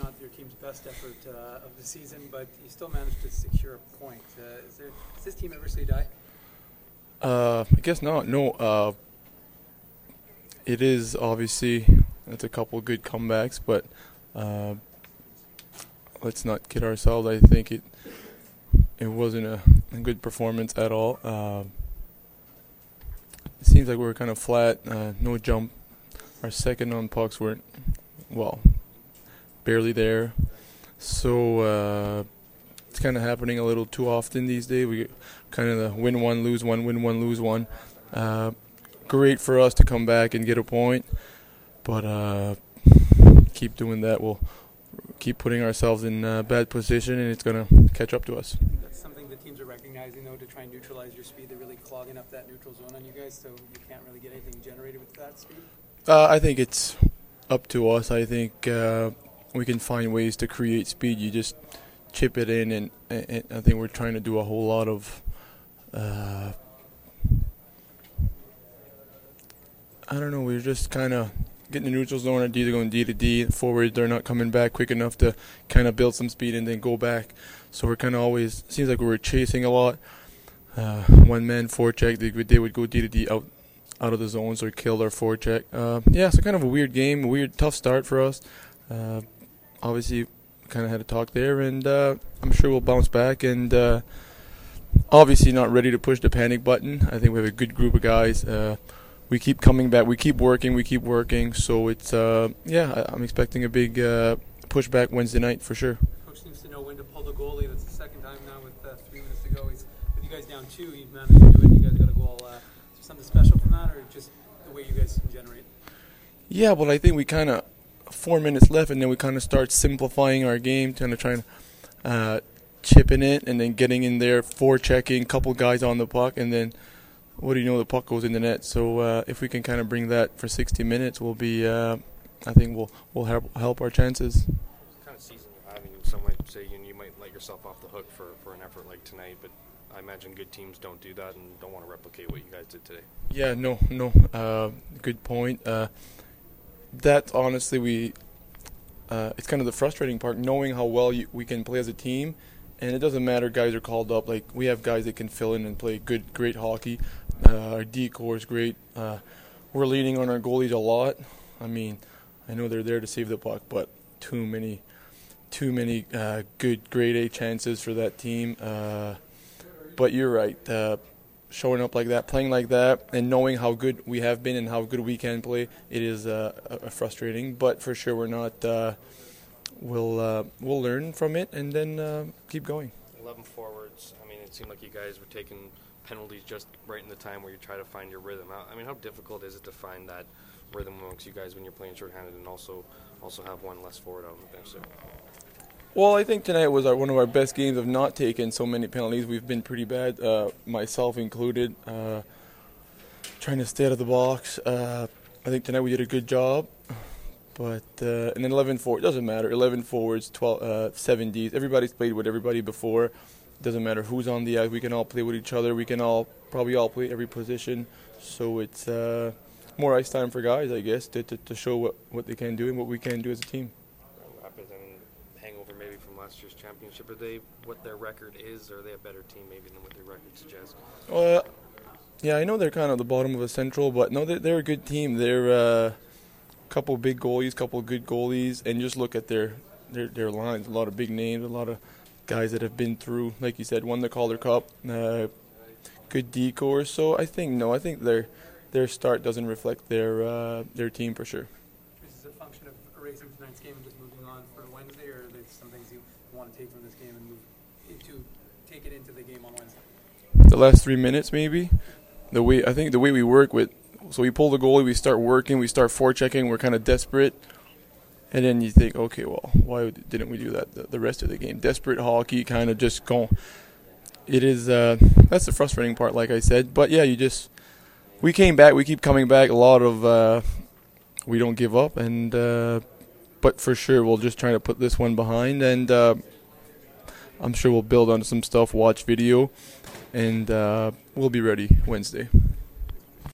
Not your team's best effort of the season, but you still managed to secure a point. Does this team ever say die? I guess not. No. It is obviously it's a couple good comebacks, but let's not kid ourselves. I think it wasn't a good performance at all. It seems like we were kind of flat. No jump. Our second on pucks weren't barely there. So it's kind of happening a little too often these days. We kind of the win one, lose one, win one, lose one. Great for us to come back and get a point, but keep doing that. We'll keep putting ourselves in a bad position, and it's going to catch up to us. That's something the teams are recognizing, though, to try and neutralize your speed. They're really clogging up that neutral zone on you guys, so you can't really get anything generated with that speed? I think it's up to us. I think we can find ways to create speed. You just chip it in, and I think we're trying to do a whole lot of I don't know, we're just kind of getting the neutral zone, our D to going D to D. Forward, they're not coming back quick enough to kind of build some speed and then go back. So we're kind of always, seems like we were chasing a lot. One man forecheck, they would go D to D out of the zone, so we killed our forecheck. So kind of a weird game, tough start for us. Obviously, kind of had a talk there, and I'm sure we'll bounce back. And obviously not ready to push the panic button. I think we have a good group of guys. We keep coming back. We keep working. So it's, I'm expecting a big pushback Wednesday night for sure. Coach seems to know when to pull the goalie. That's the second time now with 3 minutes to go. With you guys down 2, you've managed to do it. You guys got a goal. Is there something special from that, or just the way you guys can generate? Yeah, well, I think we kind of 4 minutes left, and then we kind of start simplifying our game, kind of trying to chipping it, and then getting in there, forechecking, couple guys on the puck, and then what do you know, the puck goes in the net. So if we can kind of bring that for 60 minutes, we'll be. I think we'll help our chances. What kind of season you're having? Some might say you might let yourself off the hook for an effort like tonight, but I imagine good teams don't do that and don't want to replicate what you guys did today. Yeah, no. Good point. That honestly, it's kind of the frustrating part, knowing how well we can play as a team, and it doesn't matter. Guys are called up. Like, we have guys that can fill in and play great hockey. Our D-core is great. We're leaning on our goalies a lot. I mean, I know they're there to save the puck, but too many good grade A chances for that team. But you're right. Showing up like that, playing like that, and knowing how good we have been and how good we can play, it is frustrating. But for sure, we're not. We'll learn from it and then keep going. 11 forwards. I mean, it seemed like you guys were taking penalties just right in the time where you try to find your rhythm. I mean, how difficult is it to find that rhythm amongst you guys when you're playing shorthanded and also have one less forward on the bench there? Well, I think tonight was one of our best games of not taking so many penalties. We've been pretty bad, myself included, trying to stay out of the box. I think tonight we did a good job. But and then 11 forwards, doesn't matter. 11 forwards, 7 Ds. Everybody's played with everybody before. Doesn't matter who's on the ice. We can all play with each other. We can probably all play every position. So it's more ice time for guys, I guess, to show what they can do and what we can do as a team. Rapids, I mean, hangover maybe from last year's championship. Are they what their record is, or are they a better team maybe than what their record suggests? Yeah, I know they're kind of the bottom of the Central, but no, they're a good team. They're couple big goalies, couple good goalies, and just look at their lines. A lot of big names, a lot of guys that have been through, like you said, won the Calder Cup, good D-core. So I think their start doesn't reflect their team for sure. Is this a function of erasing tonight's game and just moving on for Wednesday, or are there some things you want to take from this game and take it into the game on Wednesday? The last 3 minutes, maybe. The way we work with. So we pull the goalie, we start working, we start forechecking, we're kind of desperate. And then you think, okay, well, why didn't we do that the rest of the game? Desperate hockey, kind of just going. It is, that's the frustrating part, like I said. But yeah, we came back, we keep coming back. A lot of, we don't give up. And but for sure, we'll just try to put this one behind. And I'm sure we'll build on some stuff, watch video, and we'll be ready Wednesday.